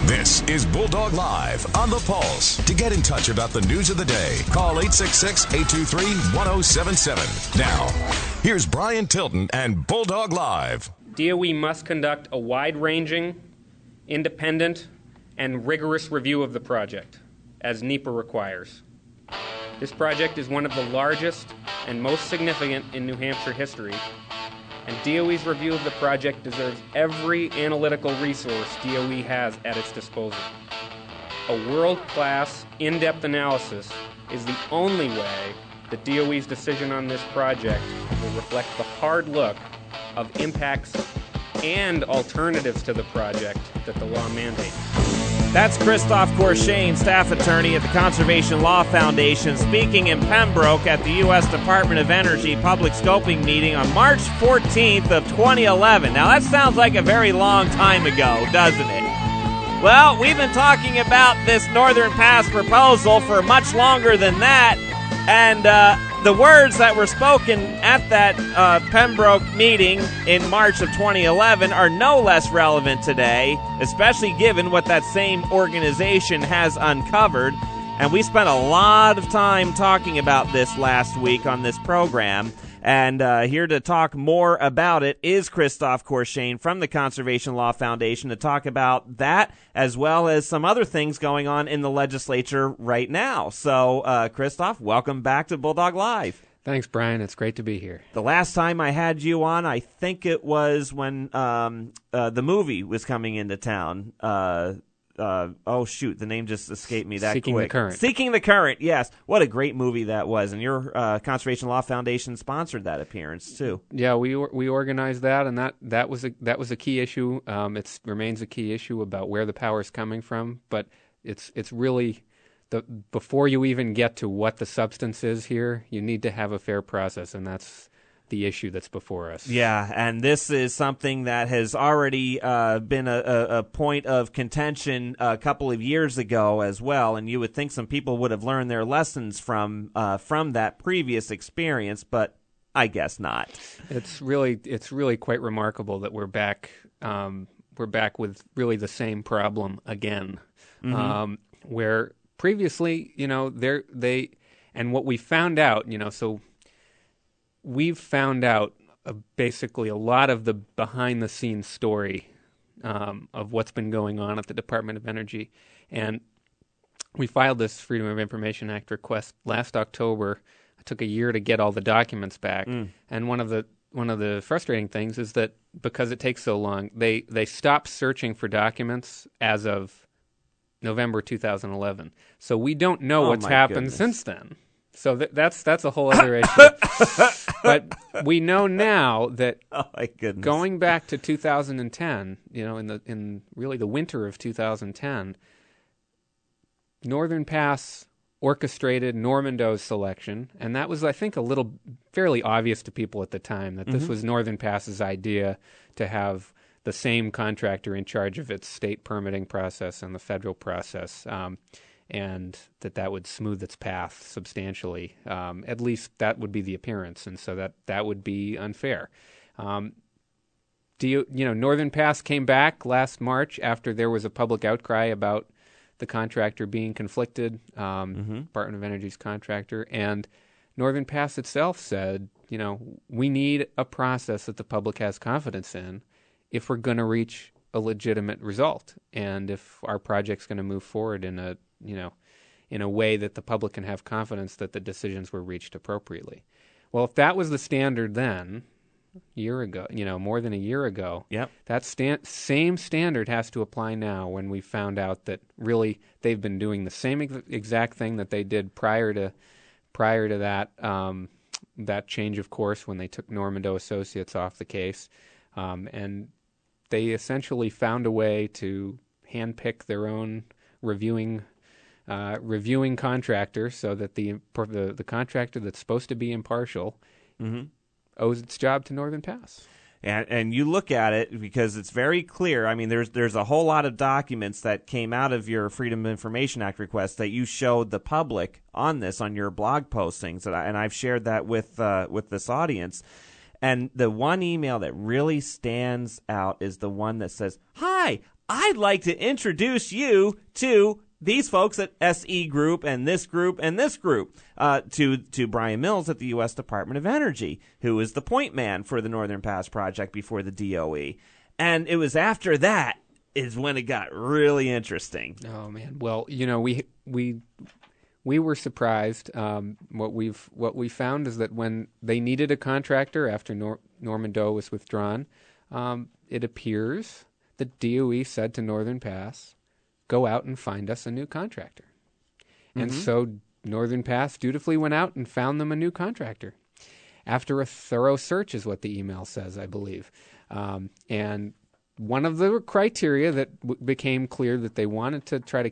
This is Bulldog Live on the Pulse. To get in touch about the news of the day, call 866-823-1077. Now, here's Brian Tilton and Bulldog Live. DOE must conduct a wide-ranging, independent, and rigorous review of the project, as NEPA requires. This project is one of the largest and most significant in New Hampshire history, and DOE's review of the project deserves every analytical resource DOE has at its disposal. A world-class, in-depth analysis is the only way that DOE's decision on this project will reflect the hard look of impacts and alternatives to the project that the law mandates. That's Christophe Courchain, staff attorney at the Conservation Law Foundation, speaking in Pembroke at the U.S. Department of Energy public scoping meeting on March 14th of 2011. Now, that sounds like a very long time ago, doesn't it? Well, we've been talking about this Northern Pass proposal for much longer than that, and the words that were spoken at that Pembroke meeting in March of 2011 are no less relevant today, especially given what that same organization has uncovered. And we spent a lot of time talking about this last week on this program. And here to talk more about it is Christophe Courchain from the Conservation Law Foundation to talk about that as well as some other things going on in the legislature right now. So, Christophe, welcome back to Bulldog Live. Thanks, Brian. It's great to be here. The last time I had you on, I think it was when the movie was coming into town. Oh, shoot, the name just escaped me that Seeking quick. the Current. Seeking the Current, yes. What a great movie that was. And your Conservation Law Foundation sponsored that appearance, too. Yeah, we organized that, and that was a key issue. It remains a key issue about where the power is coming from, but it's really before you even get to what the substance is here, you need to have a fair process, and that's the issue that's before us. Yeah, and this is something that has already been a point of contention a couple of years ago as well, and you would think some people would have learned their lessons from that previous experience, but I guess not. It's really quite remarkable that we're back with really the same problem again, where previously, and what we found out, so we've found out basically a lot of the behind-the-scenes story of what's been going on at the Department of Energy. And we filed this Freedom of Information Act request last October. It took a year to get all the documents back. And one of the frustrating things is that because it takes so long, they stopped searching for documents as of November 2011. So we don't know what's happened since then. So that's a whole other issue. But we know now that going back to 2010, in really the winter of 2010, Northern Pass orchestrated Normando's selection, and that was, I think, fairly obvious to people at the time that this was Northern Pass's idea to have the same contractor in charge of its state permitting process and the federal process. And that would smooth its path substantially. At least that would be the appearance, and so that would be unfair. Northern Pass came back last March after there was a public outcry about the contractor being conflicted, Department of Energy's contractor, and Northern Pass itself said, we need a process that the public has confidence in if we're going to reach a legitimate result, and if our project's going to move forward in a way that the public can have confidence that the decisions were reached appropriately. Well, if that was the standard then, more than a year ago, that same standard has to apply now when we found out that really they've been doing the same exact thing that they did prior to that change of course when they took Normando Associates off the case, and they essentially found a way to handpick their own reviewing contractor so that the contractor that's supposed to be impartial owes its job to Northern Pass. And you look at it because it's very clear. I mean, there's a whole lot of documents that came out of your Freedom of Information Act request that you showed the public on your blog postings, and I've shared that with this audience. And the one email that really stands out is the one that says, "Hi, I'd like to introduce you to these folks at SE Group and this group and this group, to Brian Mills at the U.S. Department of Energy, who is the point man for the Northern Pass project before the DOE. And it was after that is when it got really interesting. Oh man! Well, we were surprised. What we found is that when they needed a contractor after Norman Doe was withdrawn, it appears the DOE said to Northern Pass, "Go out and find us a new contractor." And so Northern Pass dutifully went out and found them a new contractor after a thorough search, is what the email says, I believe. And one of the criteria that became clear that they wanted to try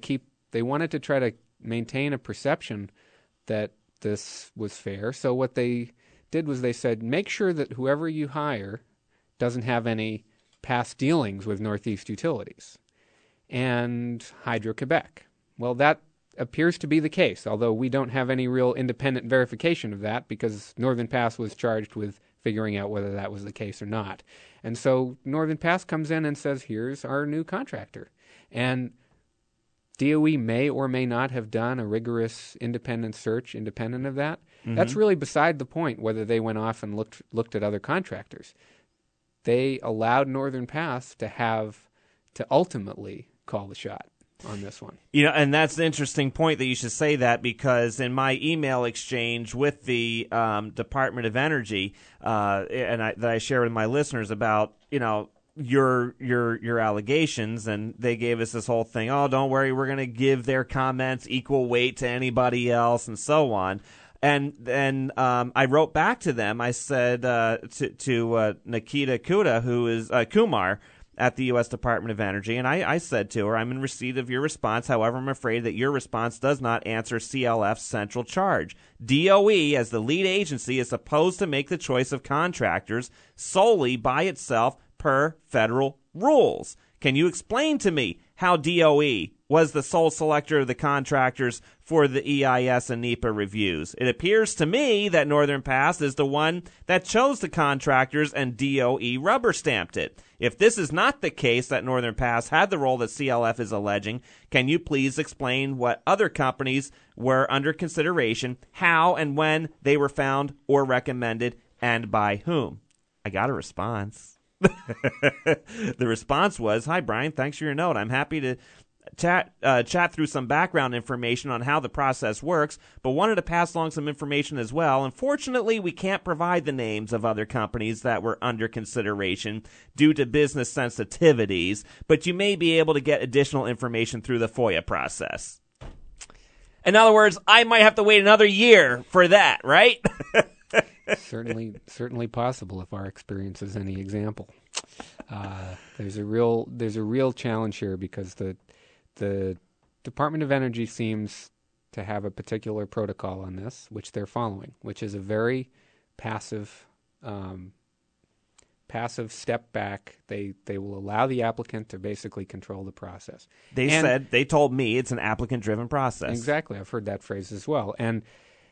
to maintain a perception that this was fair. So what they did was they said, make sure that whoever you hire doesn't have any past dealings with Northeast Utilities and Hydro-Quebec. Well, that appears to be the case, although we don't have any real independent verification of that because Northern Pass was charged with figuring out whether that was the case or not. And so Northern Pass comes in and says, here's our new contractor. And DOE may or may not have done a rigorous independent search independent of that. That's really beside the point whether they went off and looked at other contractors. They allowed Northern Pass to ultimately call the shot on this one. And that's the interesting point that you should say that, because in my email exchange with the Department of Energy, that I share with my listeners about, your allegations, and they gave us this whole thing, oh, don't worry, we're going to give their comments equal weight to anybody else and so on. And then I wrote back to them. I said to Nikita Kuda, who is Kumar at the U.S. Department of Energy, and I said to her, I'm in receipt of your response. However, I'm afraid that your response does not answer CLF's central charge. DOE, as the lead agency, is supposed to make the choice of contractors solely by itself per federal rules. Can you explain to me how DOE was the sole selector of the contractors for the EIS and NEPA reviews? It appears to me that Northern Pass is the one that chose the contractors and DOE rubber-stamped it. If this is not the case that Northern Pass had the role that CLF is alleging, can you please explain what other companies were under consideration, how and when they were found or recommended, and by whom? I got a response. The response was, hi, Brian, thanks for your note. I'm happy to chat through some background information on how the process works, but wanted to pass along some information as well. Unfortunately, we can't provide the names of other companies that were under consideration due to business sensitivities, but you may be able to get additional information through the FOIA process. In other words, I might have to wait another year for that, right? Certainly possible if our experience is any example. There's a real challenge here because the Department of Energy seems to have a particular protocol on this, which they're following, which is a very passive step back. They will allow the applicant to basically control the process. They told me it's an applicant-driven process. Exactly, I've heard that phrase as well, and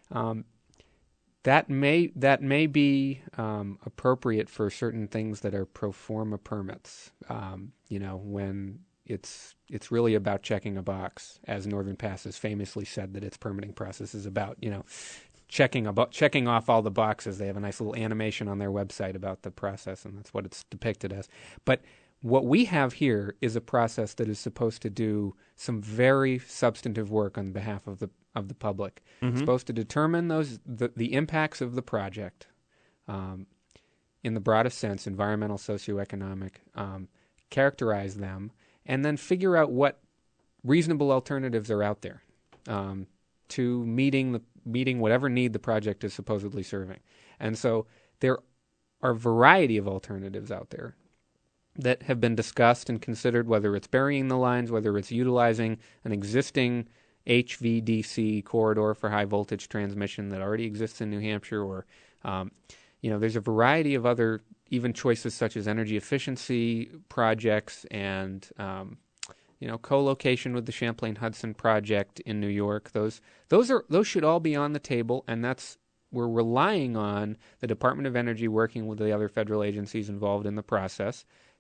that may be appropriate for certain things that are pro forma permits. When it's really about checking a box, as Northern Pass has famously said that its permitting process is about. Checking off all the boxes. They have a nice little animation on their website about the process, and that's what it's depicted as. But what we have here is a process that is supposed to do some very substantive work on behalf of the public. It's supposed to determine the impacts of the project in the broadest sense, environmental, socioeconomic, characterize them, and then figure out what reasonable alternatives are out there to meeting whatever need the project is supposedly serving. And so there are a variety of alternatives out there that have been discussed and considered, whether it's burying the lines, whether it's utilizing an existing HVDC corridor for high voltage transmission that already exists in New Hampshire, or there's a variety of other even choices such as energy efficiency projects and co-location with the Champlain Hudson project in New York. Those should all be on the table, and we're relying on the Department of Energy working with the other federal agencies involved in the process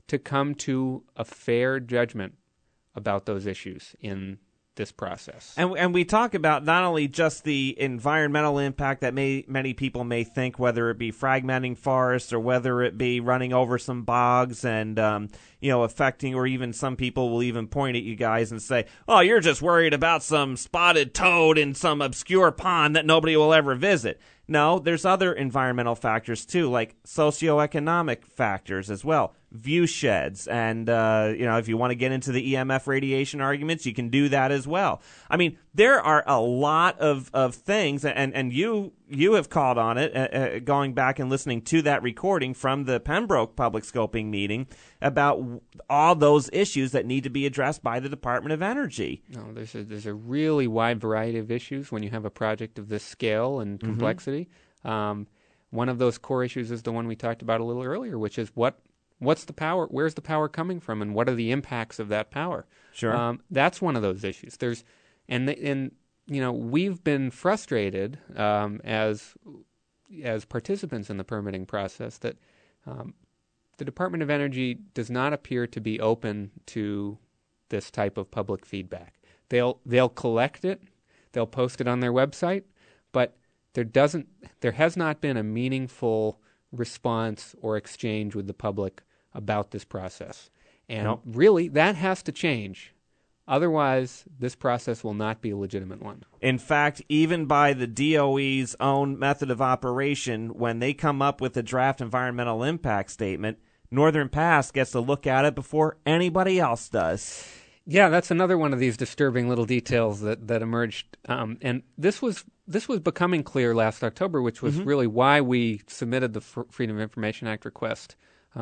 to come to a fair judgment about those issues in this process. And we talk about not only just the environmental impact that many people may think, whether it be fragmenting forests or whether it be running over some bogs and affecting, or even some people will even point at you guys and say, "Oh, you're just worried about some spotted toad in some obscure pond that nobody will ever visit." No, there's other environmental factors too, like socioeconomic factors as well, view sheds, and if you want to get into the EMF radiation arguments, you can do that as well. I mean, there are a lot of things, and you have called on it, going back and listening to that recording from the Pembroke public scoping meeting about all those issues that need to be addressed by the Department of Energy. No, there's a really wide variety of issues when you have a project of this scale and complexity. One of those core issues is the one we talked about a little earlier, which is what's the power? Where's the power coming from, and what are the impacts of that power? Sure, that's one of those issues. We've been frustrated as participants in the permitting process that the Department of Energy does not appear to be open to this type of public feedback. They'll collect it, they'll post it on their website, but there has not been a meaningful response or exchange with the public about this process. And really, that has to change. Otherwise, this process will not be a legitimate one. In fact, even by the DOE's own method of operation, when they come up with a draft environmental impact statement, Northern Pass gets to look at it before anybody else does. Yeah, that's another one of these disturbing little details that emerged. And this was becoming clear last October, which was really why we submitted the Freedom of Information Act request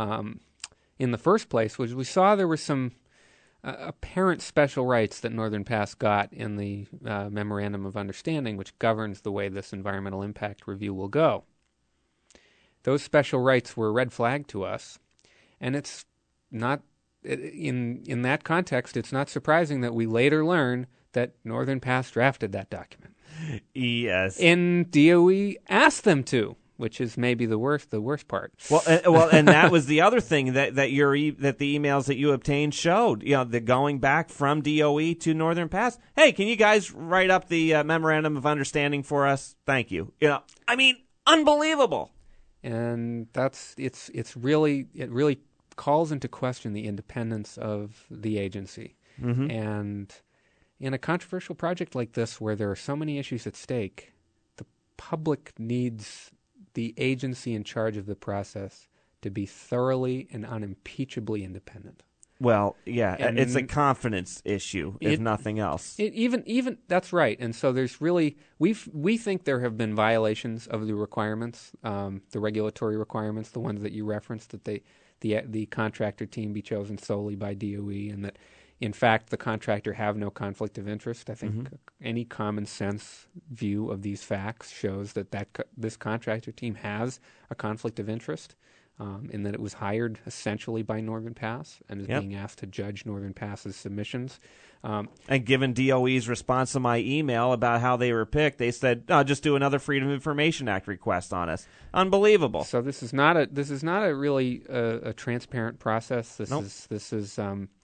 in the first place, was we saw there were some apparent special rights that Northern Pass got in the Memorandum of Understanding, which governs the way this environmental impact review will go. Those special rights were a red flag to us, and it's not in that context, it's not surprising that we later learn that Northern Pass drafted that document. Yes. And DOE asked them to, which is maybe the worst part. Well, and that was the other thing that the emails that you obtained showed. The going back from DOE to Northern Pass. Hey, can you guys write up the memorandum of understanding for us? Thank you. I mean, unbelievable. And it really calls into question the independence of the agency. And in a controversial project like this, where there are so many issues at stake, the public needs the agency in charge of the process to be thoroughly and unimpeachably independent. Well, yeah, and it's a confidence issue, if nothing else. Even that's right. And so there's really we think there have been violations of the requirements, the regulatory requirements, the ones that you referenced, that the contractor team be chosen solely by DOE, and that in fact the contractor have no conflict of interest. I think any common sense view of these facts shows that this contractor team has a conflict of interest. In that it was hired essentially by Northern Pass and is being asked to judge Northern Pass's submissions. And given DOE's response to my email about how they were picked, they said, just do another Freedom of Information Act request on us. Unbelievable. So this is not a really a transparent process. This is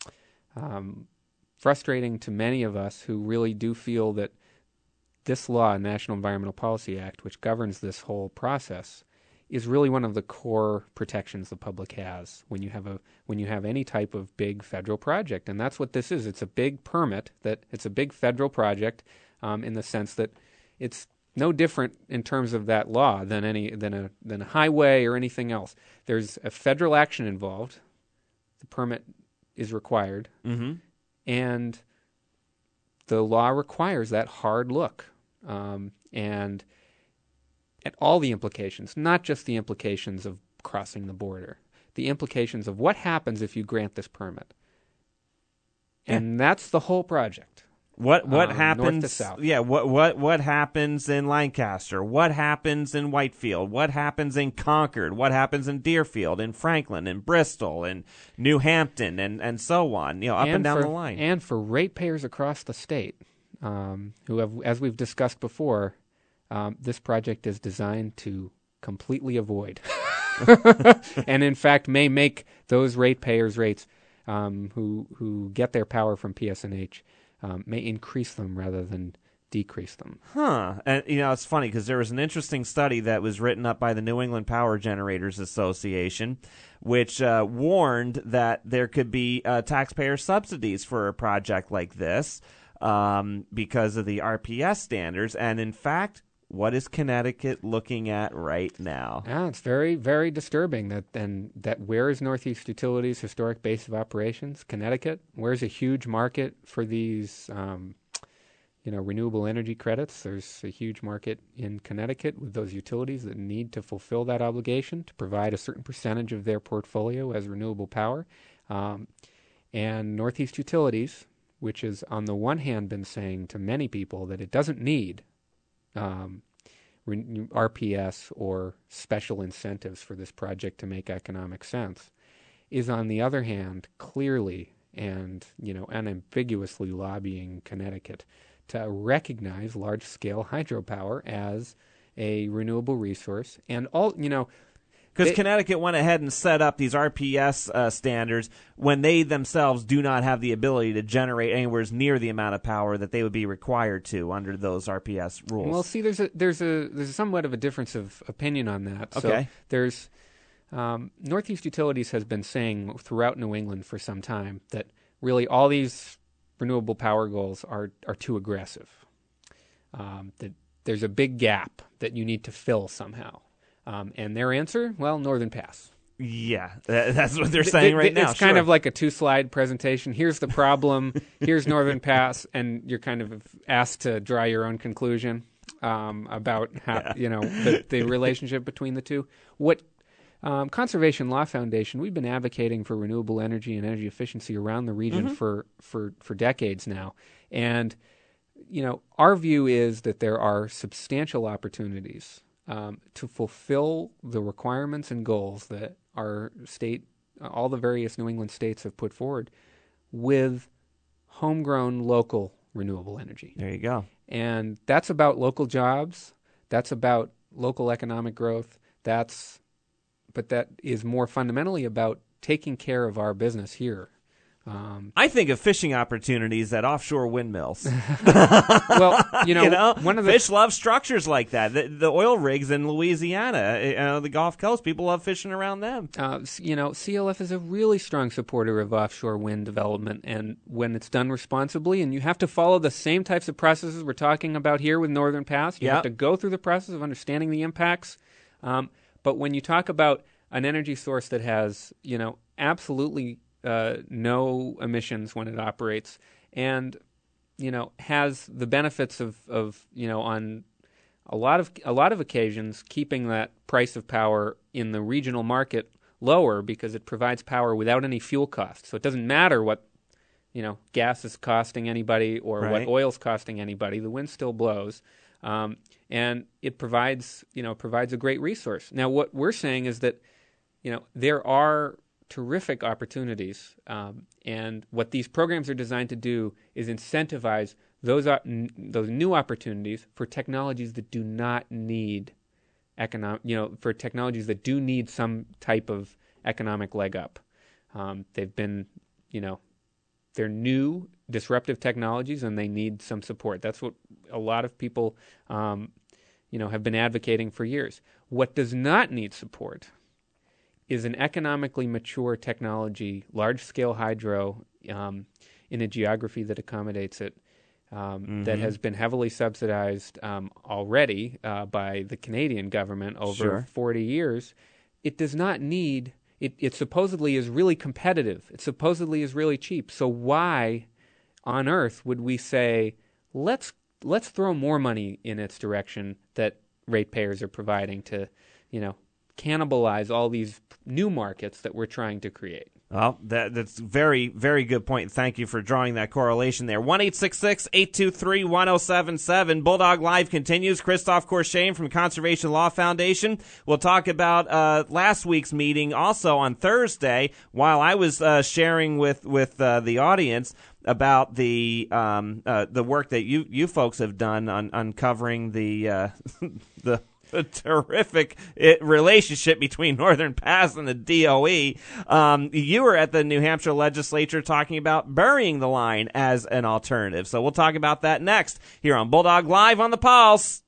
frustrating to many of us who really do feel that this law, National Environmental Policy Act, which governs this whole process, is really one of the core protections the public has when you have any type of big federal project, and that's what this is. It's a big permit. It's a big federal project, in the sense that it's no different in terms of that law than a highway or anything else. There's a federal action involved. The permit is required, and the law requires that hard look, and at all the implications, not just the implications of crossing the border, the implications of what happens if you grant this permit. And that's the whole project. What happens north to south. Yeah, what happens in Lancaster? What happens in Whitefield? What happens in Concord? What happens in Deerfield, in Franklin, in Bristol, in New Hampton, and so on, up and down the line. And for ratepayers across the state, who have, as we've discussed before, this project is designed to completely avoid. and in fact may make those ratepayers' rates who get their power from PSNH may increase them rather than decrease them. And it's funny because there was an interesting study that was written up by the New England Power Generators Association, which warned that there could be taxpayer subsidies for a project like this because of the RPS standards. And in fact, what is Connecticut looking at right now? Yeah, it's very, very disturbing that where is Northeast Utilities' historic base of operations? Connecticut. Where's a huge market for these renewable energy credits? There's a huge market in Connecticut with those utilities that need to fulfill that obligation to provide a certain percentage of their portfolio as renewable power. And Northeast Utilities, which has on the one hand been saying to many people that it doesn't need RPS or special incentives for this project to make economic sense, is on the other hand clearly and unambiguously lobbying Connecticut to recognize large-scale hydropower as a renewable resource. And because Connecticut went ahead and set up these RPS standards when they themselves do not have the ability to generate anywhere near the amount of power that they would be required to under those RPS rules. Well, see, there's a somewhat of a difference of opinion on that. Okay. So there's Northeast Utilities has been saying throughout New England for some time that really all these renewable power goals are too aggressive. That there's a big gap that you need to fill somehow. And their answer, well, Northern Pass. Yeah, that's what they're saying right now. It's kind of like a 2-slide presentation. Here's the problem. Here's Northern Pass, and you're kind of asked to draw your own conclusion about how the relationship between the two. What Conservation Law Foundation, we've been advocating for renewable energy and energy efficiency around the region for decades now, and our view is that there are substantial opportunities to fulfill the requirements and goals that our state, all the various New England states have put forward with homegrown local renewable energy. There you go. And that's about local jobs. That's about local economic growth. But that is more fundamentally about taking care of our business here. I think of fishing opportunities at offshore windmills. Well, one of the fish love structures like that. The oil rigs in Louisiana, the Gulf Coast, people love fishing around them. CLF is a really strong supporter of offshore wind development, and when it's done responsibly, and you have to follow the same types of processes we're talking about here with Northern Pass. You have to go through the process of understanding the impacts. But when you talk about an energy source that has, absolutely no emissions when it operates, and has the benefits of on a lot of occasions keeping that price of power in the regional market lower because it provides power without any fuel costs. So it doesn't matter what gas is costing anybody or what oil's costing anybody. The wind still blows, and it provides a great resource. Now, what we're saying is that there are terrific opportunities, and what these programs are designed to do is incentivize those new opportunities for technologies that do not need for technologies that do need some type of economic leg up. They've been, they're new disruptive technologies, and they need some support. That's what a lot of people, have been advocating for years. What does not need support is an economically mature technology, large-scale hydro, in a geography that accommodates it, that has been heavily subsidized already by the Canadian government over 40 years. It does not need – it supposedly is really competitive. It supposedly is really cheap. So why on earth would we say, let's throw more money in its direction that ratepayers are providing to, cannibalize all these new markets that we're trying to create? Well, that's very, very good point. Thank you for drawing that correlation there. 1-866-823-1077. Bulldog Live continues. Christophe Courchain from Conservation Law Foundation. We'll talk about last week's meeting also on Thursday, while I was sharing with the audience about the work that you folks have done on uncovering the a terrific relationship between Northern Pass and the DOE. You were at the New Hampshire legislature talking about burying the line as an alternative. So we'll talk about that next here on Bulldog Live on the Pulse.